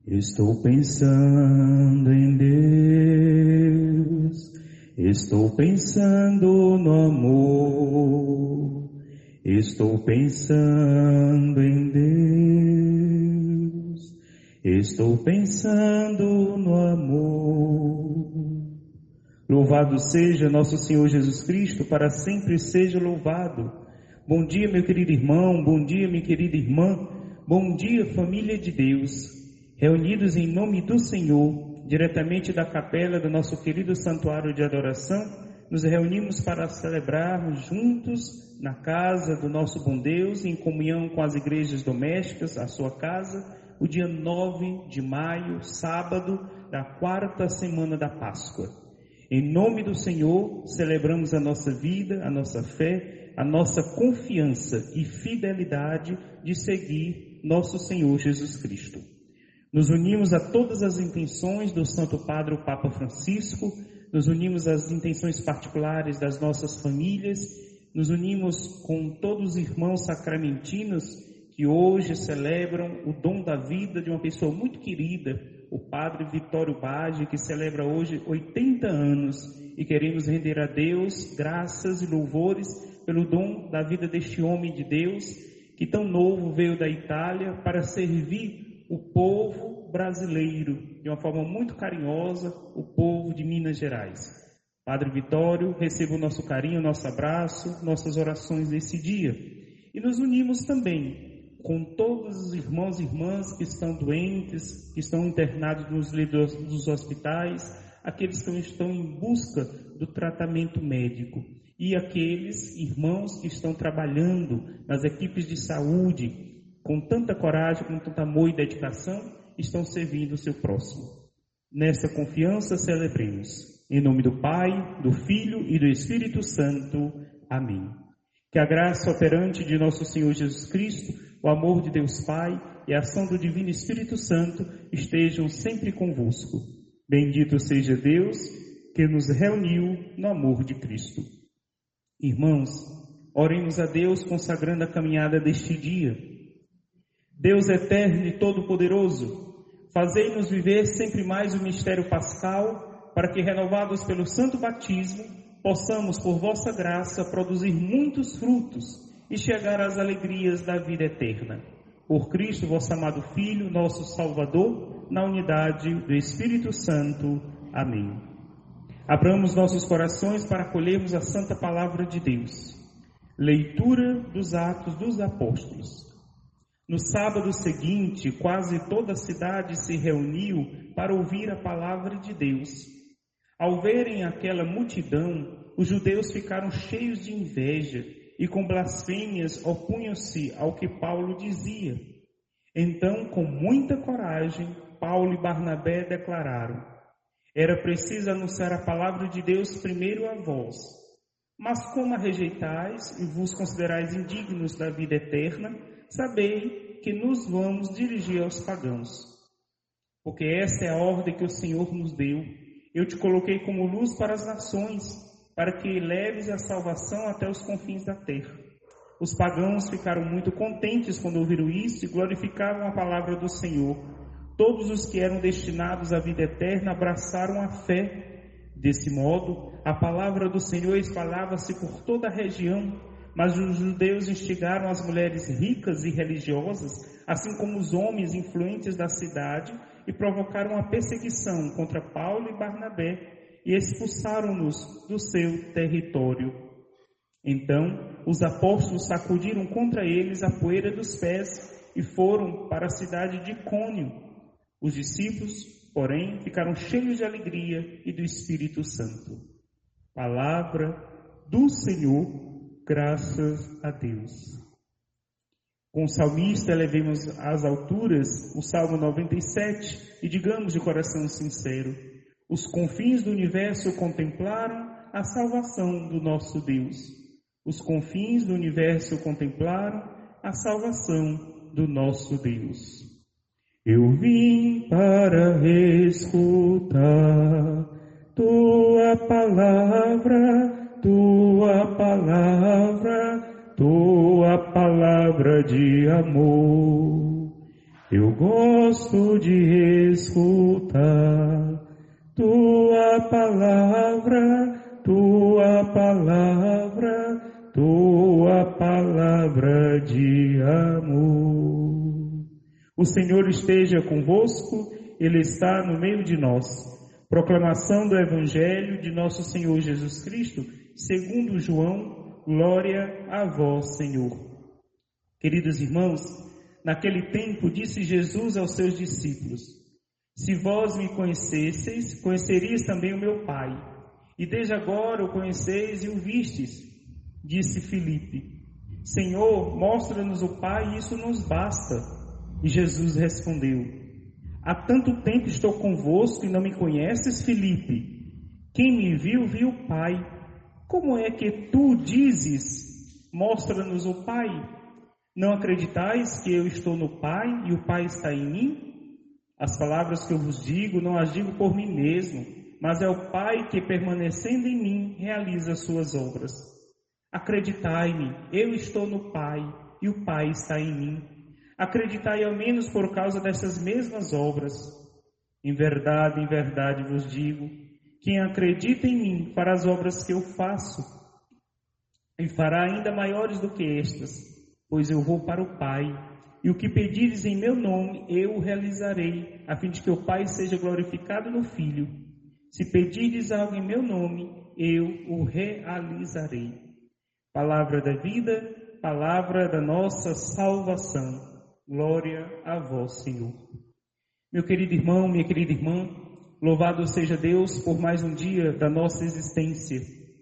Estou pensando em Deus, estou pensando no amor, estou pensando em Deus, estou pensando no amor. Louvado seja nosso Senhor Jesus Cristo, para sempre seja louvado. Bom dia, meu querido irmão, bom dia, minha querida irmã, bom dia, família de Deus. Reunidos em nome do Senhor, diretamente da capela do nosso querido santuário de adoração, nos reunimos para celebrarmos juntos na casa do nosso bom Deus, em comunhão com as igrejas domésticas, a sua casa, o dia 9 de maio, sábado da quarta semana da Páscoa. Em nome do Senhor, celebramos a nossa vida, a nossa fé, a nossa confiança e fidelidade de seguir nosso Senhor Jesus Cristo. Nos unimos a todas as intenções do Santo Padre, o Papa Francisco, nos unimos às intenções particulares das nossas famílias, nos unimos com todos os irmãos sacramentinos que hoje celebram o dom da vida de uma pessoa muito querida, o Padre Vitório Bage, que celebra hoje 80 anos, e queremos render a Deus graças e louvores pelo dom da vida deste homem de Deus, que tão novo veio da Itália para servir o povo brasileiro, de uma forma muito carinhosa, o povo de Minas Gerais. Padre Vitório, receba o nosso carinho, o nosso abraço, nossas orações nesse dia. E nos unimos também com todos os irmãos e irmãs que estão doentes, que estão internados nos leitos dos hospitais, aqueles que estão em busca do tratamento médico, e aqueles irmãos que estão trabalhando nas equipes de saúde, com tanta coragem, com tanto amor e dedicação, estão servindo o seu próximo. Nessa confiança celebremos. Em nome do Pai, do Filho e do Espírito Santo. Amém. Que a graça operante de nosso Senhor Jesus Cristo, o amor de Deus Pai e a ação do Divino Espírito Santo estejam sempre convosco. Bendito seja Deus que nos reuniu no amor de Cristo. Irmãos, oremos a Deus consagrando a caminhada deste dia. Deus eterno e todo-poderoso, fazei-nos viver sempre mais o mistério pascal, para que, renovados pelo santo batismo, possamos, por vossa graça, produzir muitos frutos e chegar às alegrias da vida eterna. Por Cristo, vosso amado Filho, nosso Salvador, na unidade do Espírito Santo. Amém. Abramos nossos corações para acolhermos a santa palavra de Deus. Leitura dos Atos dos Apóstolos. No sábado seguinte, quase toda a cidade se reuniu para ouvir a palavra de Deus. Ao verem aquela multidão, os judeus ficaram cheios de inveja e com blasfêmias opunham-se ao que Paulo dizia. Então, com muita coragem, Paulo e Barnabé declararam: era preciso anunciar a palavra de Deus primeiro a vós. Mas como a rejeitais e vos considerais indignos da vida eterna, sabei que nos vamos dirigir aos pagãos. Porque essa é a ordem que o Senhor nos deu. Eu te coloquei como luz para as nações, para que leves a salvação até os confins da terra. Os pagãos ficaram muito contentes quando ouviram isso e glorificavam a palavra do Senhor. Todos os que eram destinados à vida eterna abraçaram a fé. Desse modo, a palavra do Senhor espalhava-se por toda a região. Mas os judeus instigaram as mulheres ricas e religiosas, assim como os homens influentes da cidade, e provocaram uma perseguição contra Paulo e Barnabé, e expulsaram-nos do seu território. Então, os apóstolos sacudiram contra eles a poeira dos pés e foram para a cidade de Icônio. Os discípulos, porém, ficaram cheios de alegria e do Espírito Santo. Palavra do Senhor. Graças a Deus. Com o salmista, elevemos às alturas o Salmo 97 e digamos de coração sincero: os confins do universo contemplaram a salvação do nosso Deus. Os confins do universo contemplaram a salvação do nosso Deus. Eu vim para escutar tua palavra, tua palavra de amor. Eu gosto gosto de escutar tua palavra, tua palavra, tua palavra de amor. O Senhor esteja convosco, Ele está no meio de nós. Proclamação do Evangelho de nosso Senhor Jesus Cristo, segundo João, glória a vós, Senhor. Queridos irmãos, naquele tempo disse Jesus aos seus discípulos: se vós me conhecesseis, conheceríeis também o meu Pai. E desde agora o conheceis e o vistes. Disse Filipe: Senhor, mostra-nos o Pai e isso nos basta. E Jesus respondeu: há tanto tempo estou convosco e não me conheces, Filipe? Quem me viu, viu o Pai. Como é que tu dizes: mostra-nos o Pai? Não acreditais que eu estou no Pai e o Pai está em mim? As palavras que eu vos digo, não as digo por mim mesmo, mas é o Pai que, permanecendo em mim, realiza as suas obras. Acreditai-me, eu estou no Pai e o Pai está em mim. Acreditai ao menos por causa dessas mesmas obras. Em verdade vos digo, quem acredita em mim fará as obras que eu faço, e fará ainda maiores do que estas, pois eu vou para o Pai, e o que pedires em meu nome eu o realizarei, a fim de que o Pai seja glorificado no Filho. Se pedires algo em meu nome, eu o realizarei. Palavra da vida, palavra da nossa salvação. Glória a vós, Senhor. Meu querido irmão, minha querida irmã, louvado seja Deus por mais um dia da nossa existência.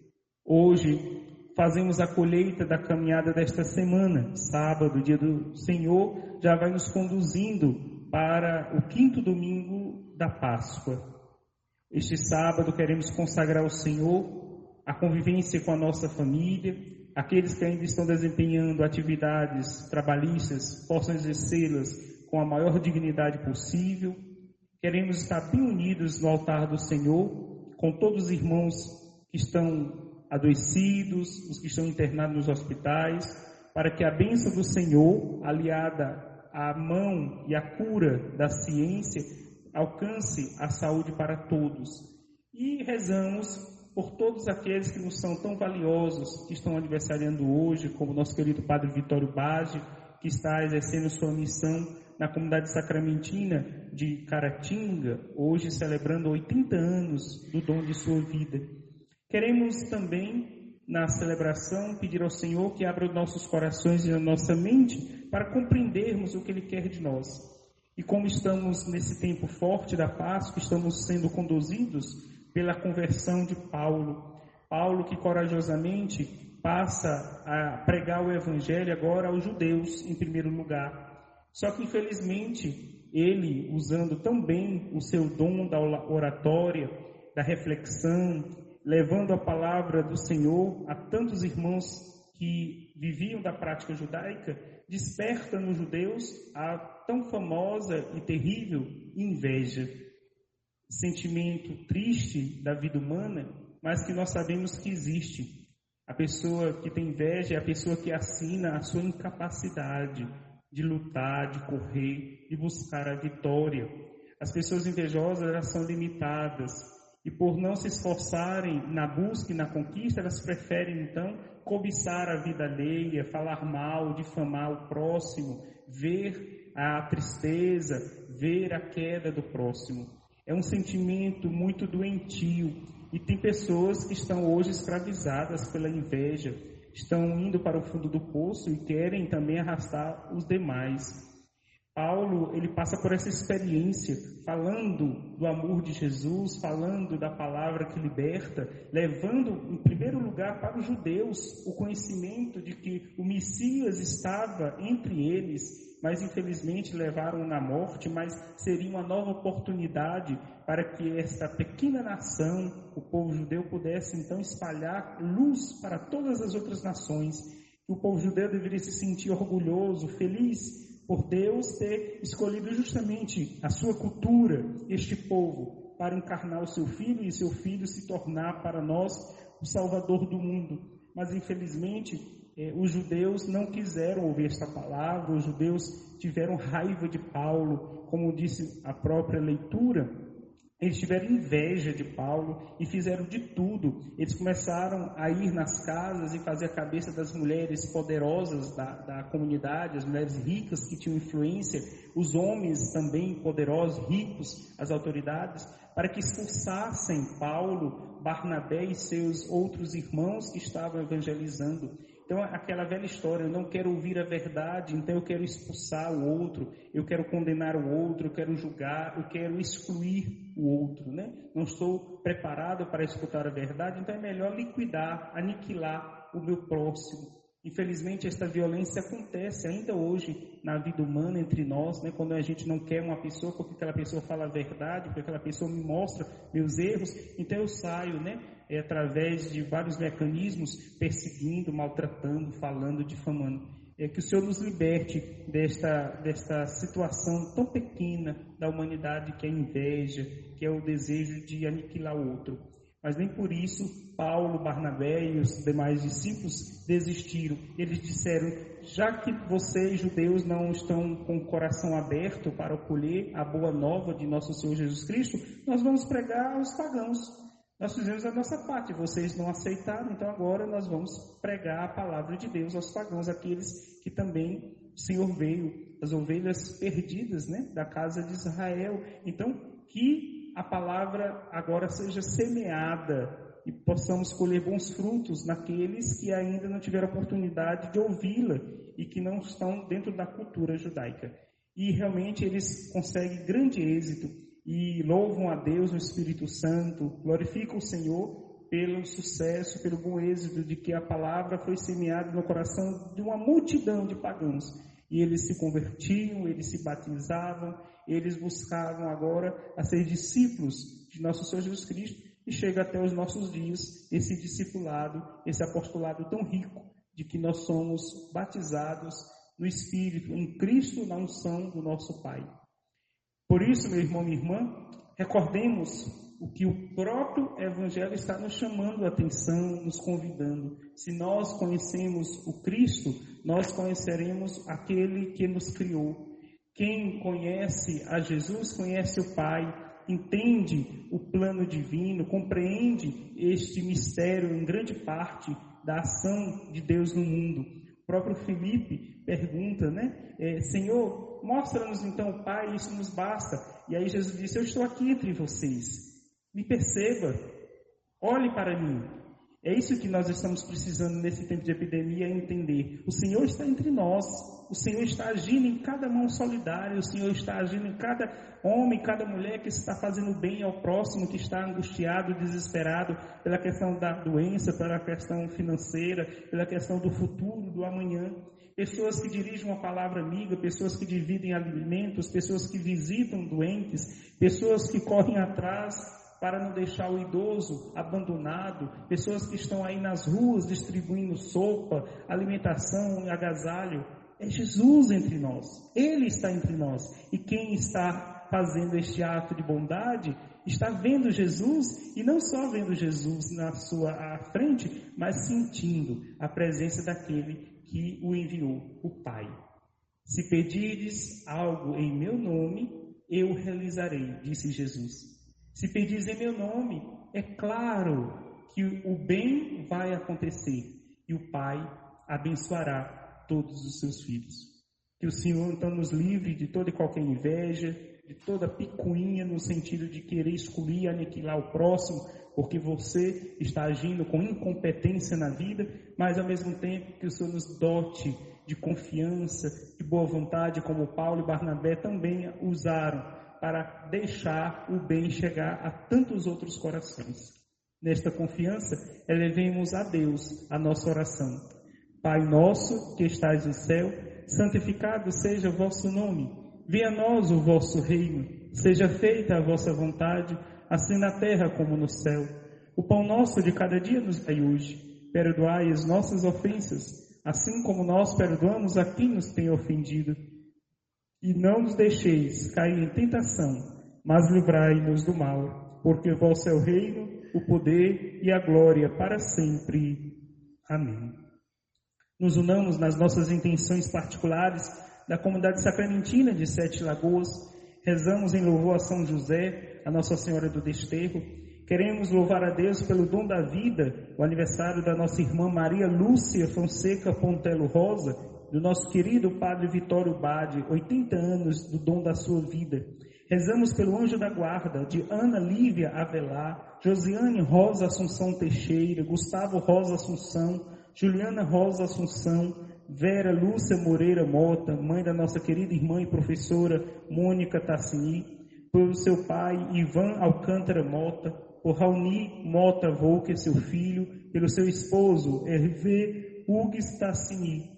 Hoje fazemos a colheita da caminhada desta semana. Sábado, dia do Senhor, já vai nos conduzindo para o 5º domingo da Páscoa. Este sábado queremos consagrar ao Senhor a convivência com a nossa família. Aqueles que ainda estão desempenhando atividades trabalhistas possam exercê-las com a maior dignidade possível. Queremos estar bem unidos no altar do Senhor, com todos os irmãos que estão adoecidos, os que estão internados nos hospitais, para que a bênção do Senhor, aliada à mão e à cura da ciência, alcance a saúde para todos. E rezamos por todos aqueles que nos são tão valiosos, que estão aniversariando hoje, como nosso querido Padre Vitório Bage, que está exercendo sua missão na comunidade sacramentina de Caratinga, hoje celebrando 80 anos do dom de sua vida. Queremos também, na celebração, pedir ao Senhor que abra os nossos corações e a nossa mente para compreendermos o que Ele quer de nós. E como estamos nesse tempo forte da Páscoa, estamos sendo conduzidos pela conversão de Paulo. Paulo que corajosamente passa a pregar o Evangelho agora aos judeus em primeiro lugar. Só que infelizmente ele, usando tão bem o seu dom da oratória, da reflexão, levando a palavra do Senhor a tantos irmãos que viviam da prática judaica, desperta nos judeus a tão famosa e terrível inveja. Sentimento triste da vida humana, mas que nós sabemos que existe. A pessoa que tem inveja é a pessoa que assina a sua incapacidade de lutar, de correr, de buscar a vitória. As pessoas invejosas, elas são limitadas e por não se esforçarem na busca e na conquista, elas preferem então cobiçar a vida alheia, falar mal, difamar o próximo, ver a tristeza, ver a queda do próximo. É um sentimento muito doentio e tem pessoas que estão hoje escravizadas pela inveja, estão indo para o fundo do poço e querem também arrastar os demais. Paulo, ele passa por essa experiência, falando do amor de Jesus, falando da palavra que liberta, levando em primeiro lugar para os judeus o conhecimento de que o Messias estava entre eles, mas infelizmente levaram na morte, mas seria uma nova oportunidade para que esta pequena nação, o povo judeu, pudesse então espalhar luz para todas as outras nações. O povo judeu deveria se sentir orgulhoso, feliz por Deus ter escolhido justamente a sua cultura, este povo, para encarnar o seu filho e seu filho se tornar para nós o Salvador do mundo. Mas infelizmente os judeus não quiseram ouvir esta palavra, os judeus tiveram raiva de Paulo, como disse a própria leitura, eles tiveram inveja de Paulo e fizeram de tudo. Eles começaram a ir nas casas e fazer a cabeça das mulheres poderosas da comunidade, as mulheres ricas que tinham influência, os homens também poderosos, ricos, as autoridades, para que expulsassem Paulo, Barnabé e seus outros irmãos que estavam evangelizando. Então, aquela velha história, eu não quero ouvir a verdade, então eu quero expulsar o outro, eu quero condenar o outro, eu quero julgar, eu quero excluir o outro, né? Não estou preparado para escutar a verdade, então é melhor liquidar, aniquilar o meu próximo. Infelizmente, esta violência acontece ainda hoje na vida humana entre nós, né? Quando a gente não quer uma pessoa porque aquela pessoa fala a verdade, porque aquela pessoa me mostra meus erros, então eu saio, né? Através de vários mecanismos, perseguindo, maltratando, falando, difamando. Que o Senhor nos liberte desta situação tão pequena da humanidade, que é a inveja, que é o desejo de aniquilar o outro. Mas nem por isso Paulo, Barnabé e os demais discípulos desistiram. Eles disseram, já que vocês, judeus, não estão com o coração aberto para acolher a boa nova de nosso Senhor Jesus Cristo, nós vamos pregar aos pagãos. Nós fizemos a nossa parte, vocês não aceitaram, então agora nós vamos pregar a palavra de Deus aos pagãos, aqueles que também o Senhor veio, as ovelhas perdidas, né, da casa de Israel. Então, que a palavra agora seja semeada e possamos colher bons frutos naqueles que ainda não tiveram oportunidade de ouvi-la e que não estão dentro da cultura judaica. E realmente eles conseguem grande êxito e louvam a Deus no Espírito Santo, glorificam o Senhor pelo sucesso, pelo bom êxito de que a palavra foi semeada no coração de uma multidão de pagãos. E eles se convertiam, eles se batizavam, eles buscavam agora a ser discípulos de nosso Senhor Jesus Cristo, e chega até os nossos dias esse discipulado, esse apostolado tão rico, de que nós somos batizados no Espírito, em Cristo, na unção do nosso Pai. Por isso, meu irmão e minha irmã, recordemos o que o próprio Evangelho está nos chamando a atenção, nos convidando. Se nós conhecemos o Cristo, nós conheceremos aquele que nos criou. Quem conhece a Jesus, conhece o Pai, entende o plano divino, compreende este mistério em grande parte da ação de Deus no mundo. O próprio Filipe pergunta, né? Senhor, mostra-nos então o Pai, isso nos basta. E aí Jesus disse, eu estou aqui entre vocês, me perceba, olhe para mim. É isso que nós estamos precisando nesse tempo de epidemia, entender. O Senhor está entre nós, o Senhor está agindo em cada mão solidária, o Senhor está agindo em cada homem, cada mulher que está fazendo bem ao próximo, que está angustiado, desesperado pela questão da doença, pela questão financeira, pela questão do futuro, do amanhã. Pessoas que dirigem uma palavra amiga, pessoas que dividem alimentos, pessoas que visitam doentes, pessoas que correm atrás para não deixar o idoso abandonado, pessoas que estão aí nas ruas distribuindo sopa, alimentação e agasalho. É Jesus entre nós, Ele está entre nós. E quem está fazendo este ato de bondade está vendo Jesus, e não só vendo Jesus na sua frente, mas sentindo a presença daquele que o enviou, o Pai. Se pedires algo em meu nome, eu realizarei, disse Jesus. Se pedires em meu nome, é claro que o bem vai acontecer e o Pai abençoará todos os seus filhos. Que o Senhor então nos livre de toda e qualquer inveja, de toda picuinha no sentido de querer excluir, aniquilar o próximo, porque você está agindo com incompetência na vida, mas ao mesmo tempo que o Senhor nos dote de confiança, de boa vontade, como Paulo e Barnabé também usaram para deixar o bem chegar a tantos outros corações. Nesta confiança, elevemos a Deus a nossa oração. Pai nosso que estais no céu, santificado seja o vosso nome. Venha a nós o vosso reino. Seja feita a vossa vontade, assim na terra como no céu. O pão nosso de cada dia nos dai hoje. Perdoai as nossas ofensas, assim como nós perdoamos a quem nos tem ofendido. E não nos deixeis cair em tentação, mas livrai-nos do mal, porque vosso é o reino, o poder e a glória para sempre. Amém. Nos unamos nas nossas intenções particulares da comunidade sacramentina de Sete Lagoas, Rezamos em louvor a São José, a Nossa Senhora do Desterro. Queremos louvar a Deus pelo dom da vida, o aniversário da nossa irmã Maria Lúcia Fonseca Pontelo Rosa, do nosso querido Padre Vitório Bade, 80 anos do dom da sua vida. Rezamos pelo anjo da guarda de Ana Lívia Avelar, Josiane Rosa Assunção Teixeira, Gustavo Rosa Assunção, Juliana Rosa Assunção, Vera Lúcia Moreira Mota, mãe da nossa querida irmã e professora Mônica Tassini, pelo seu pai Ivan Alcântara Mota, por Raoni Mota Volker, seu filho, pelo seu esposo Hervé Hugues Tassini.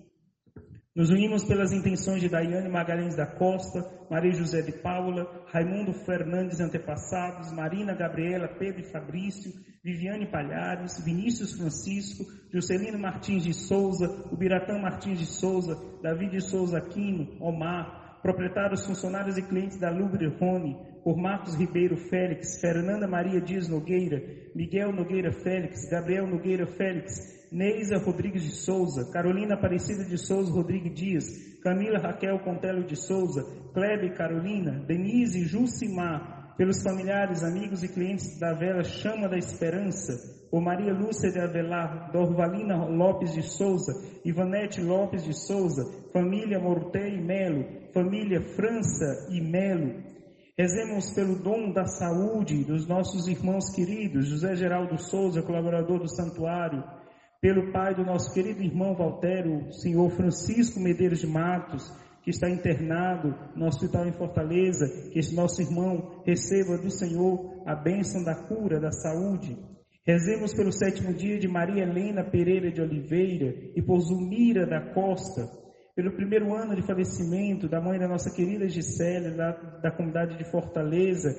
Nos unimos pelas intenções de Daiane Magalhães da Costa, Maria José de Paula, Raimundo Fernandes Antepassados, Marina Gabriela Pedro e Fabrício, Viviane Palhares, Vinícius Francisco, Juscelino Martins de Souza, Ubiratã Martins de Souza, Davi de Souza Aquino, Omar, proprietários, funcionários e clientes da Lubre Rony, por Marcos Ribeiro Félix, Fernanda Maria Dias Nogueira, Miguel Nogueira Félix, Gabriel Nogueira Félix, Neisa Rodrigues de Souza, Carolina Aparecida de Souza Rodrigues Dias, Camila Raquel Contelo de Souza, Klebe Carolina, Denise Jucimar, pelos familiares, amigos e clientes da Vela Chama da Esperança, por Maria Lúcia de Avelar, Dorvalina Lopes de Souza, Ivanete Lopes de Souza, família Morté e Melo, família França e Melo. Rezemos pelo dom da saúde dos nossos irmãos queridos, José Geraldo Souza, colaborador do santuário, pelo pai do nosso querido irmão Valtério, senhor Francisco Medeiros de Matos, que está internado no hospital em Fortaleza, que esse nosso irmão receba do Senhor a bênção da cura, da saúde. Rezemos pelo 7º dia de Maria Helena Pereira de Oliveira e por Zulmira da Costa, pelo 1º ano de falecimento da mãe da nossa querida Gisélia, da comunidade de Fortaleza,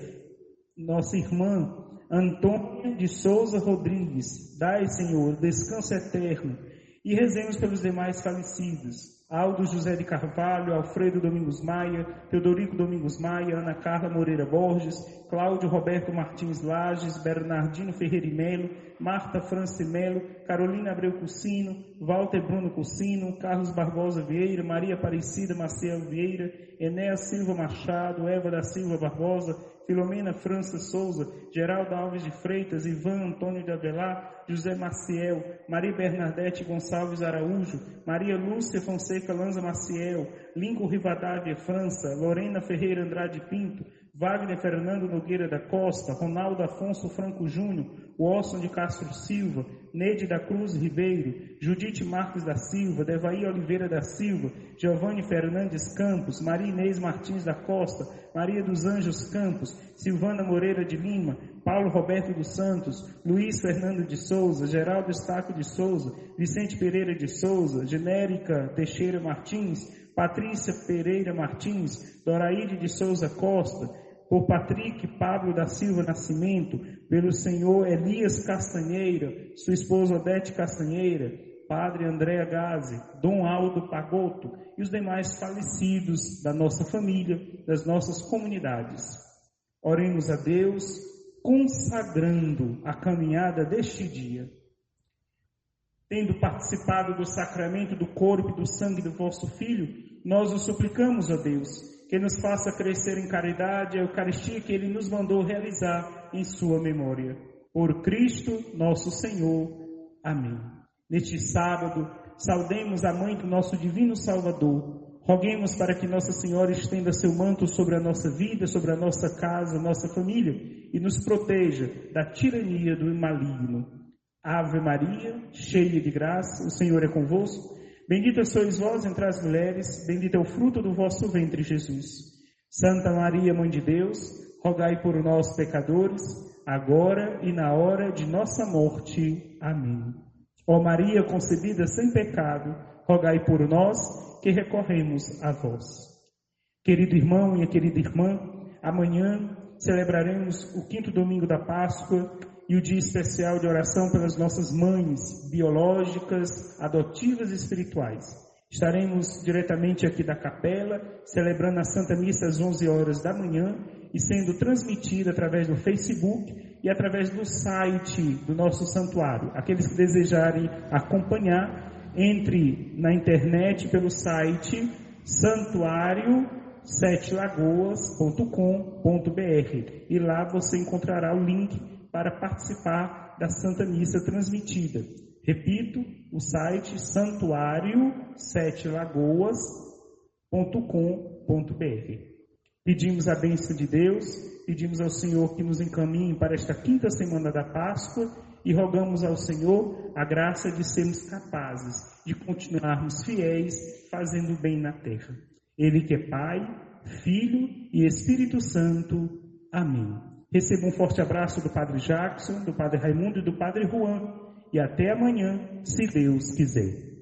nossa irmã Antônia de Souza Rodrigues. Dai, Senhor, descanso eterno. E rezemos pelos demais falecidos: Aldo José de Carvalho, Alfredo Domingos Maia, Teodorico Domingos Maia, Ana Carla Moreira Borges, Cláudio Roberto Martins Lages, Bernardino Ferreira e Melo, Marta França Melo, Carolina Abreu Cursino, Walter Bruno Cursino, Carlos Barbosa Vieira, Maria Aparecida Maciel Vieira, Enéas Silva Machado, Eva da Silva Barbosa, Filomena França Souza, Geraldo Alves de Freitas, Ivan Antônio de Avelar, José Maciel, Maria Bernadette Gonçalves Araújo, Maria Lúcia Fonseca Lanza Maciel, Lincoln Rivadavia França, Lorena Ferreira Andrade Pinto, Wagner Fernando Nogueira da Costa, Ronaldo Afonso Franco Júnior, Wilson de Castro Silva, Neide da Cruz Ribeiro, Judite Marques da Silva, Devaí Oliveira da Silva, Giovanni Fernandes Campos, Maria Inês Martins da Costa, Maria dos Anjos Campos, Silvana Moreira de Lima, Paulo Roberto dos Santos, Luiz Fernando de Souza, Geraldo Estaco de Souza, Vicente Pereira de Souza, Genérica Teixeira Martins, Patrícia Pereira Martins, Doraíde de Souza Costa, por Patrick Pablo da Silva Nascimento, pelo senhor Elias Castanheira, sua esposa Odete Castanheira, Padre Andréa Gazi, Dom Aldo Pagotto e os demais falecidos da nossa família, das nossas comunidades. Oremos a Deus, consagrando a caminhada deste dia. Tendo participado do sacramento do corpo e do sangue do vosso Filho, nós o suplicamos, ó Deus, que nos faça crescer em caridade a Eucaristia que Ele nos mandou realizar em sua memória. Por Cristo nosso Senhor. Amém. Neste sábado, saudemos a Mãe do nosso Divino Salvador. Roguemos para que Nossa Senhora estenda seu manto sobre a nossa vida, sobre a nossa casa, nossa família, e nos proteja da tirania do maligno. Ave Maria, cheia de graça, o Senhor é convosco. Bendita sois vós entre as mulheres, bendito é o fruto do vosso ventre, Jesus. Santa Maria, Mãe de Deus, rogai por nós, pecadores, agora e na hora de nossa morte. Amém. Ó Maria, concebida sem pecado, rogai por nós, que recorremos a vós. Querido irmão e querida irmã, amanhã celebraremos o 5º domingo da Páscoa e o dia especial de oração pelas nossas mães biológicas, adotivas e espirituais. Estaremos diretamente aqui da capela, celebrando a Santa Missa às 11 horas da manhã e sendo transmitida através do Facebook e através do site do nosso santuário. Aqueles que desejarem acompanhar, entre na internet pelo site santuario.com.br setelagoas.com.br e lá você encontrará o link para participar da Santa Missa transmitida. Repito, o site santuário7lagoas.com.br. Pedimos a bênção de Deus, pedimos ao Senhor que nos encaminhe para esta quinta semana da Páscoa e rogamos ao Senhor a graça de sermos capazes de continuarmos fiéis, fazendo o bem na terra. Ele que é Pai, Filho e Espírito Santo. Amém. Receba um forte abraço do Padre Jackson, do Padre Raimundo e do Padre Juan. E até amanhã, se Deus quiser.